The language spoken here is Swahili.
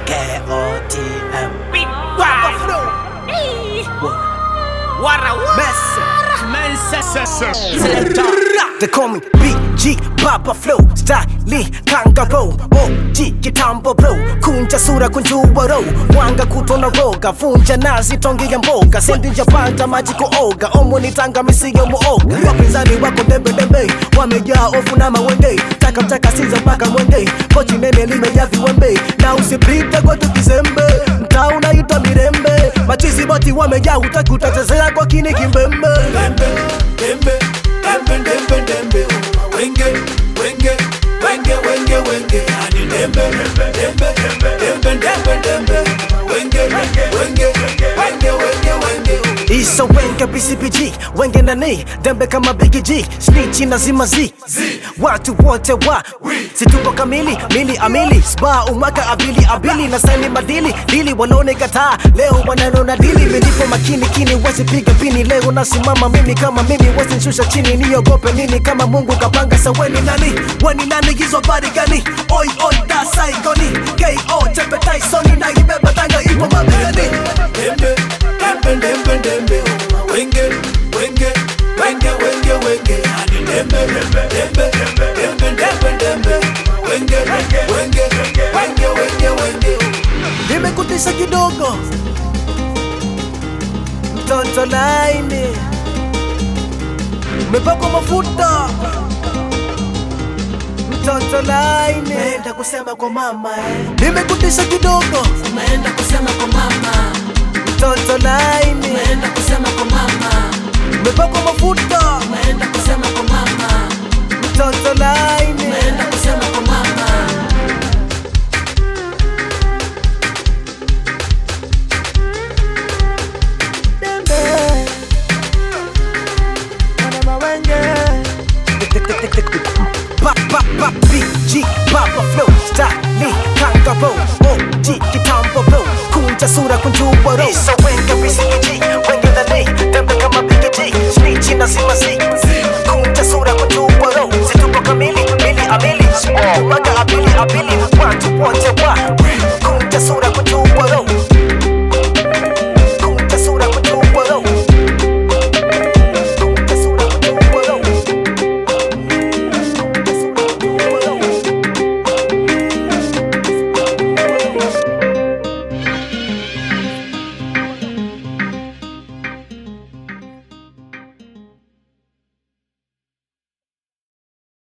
KOTM. Big Bang Flow. Wara They call me BG Baba Flow, Style Kangaroo, OG kitambo bro, kunja sura kunjua row, mwanga kutona roga, vunja nazi tongi ya mboga, sendi njapanta maji kuoga, omo nitanga misiyo muoga. Wapinzani wako dembe, wamejaa ofu na mawende, taka siza mpaka mwende, kochi nene limejaa viwembe, na usipite kwa tukizembe, mtaa unaitwa Mirembe, machizi boti wamejaa utaki utatezea kwa kini kimbembe. Dembe, wenge, ani dembe, wenge. Isa wenge BCBG, wenge nani, dembe kama Biggie G, snitchi na zima Z. Watu wote wa, situko kamili, mili amili, sba umaka abili, na sani madili, dili walone kataa, leo wananona dili, menipo makini, wasi piga pini, leo nasimama mimi kama mimi, wasi nshusha chini, niogope nini kama Mungu kapanga, sa weni nani, gizo bari gani, oi, da saikoni, K.O. Tempe Tysoni, na ibeba tanga ipo mabegani. Dembe, wenge, ani dembe, wenge. Nimekutisha kidogo, mtoto laini, umepakwa mafuta, mtoto laini, umeenda kusema kwa mama Nimekutisha kidogo, umeenda kusema kwa mama, mtoto laini, umeenda kusema kwa mama, umepakwa mafuta, umeenda kusema kwa mama, mtoto laini.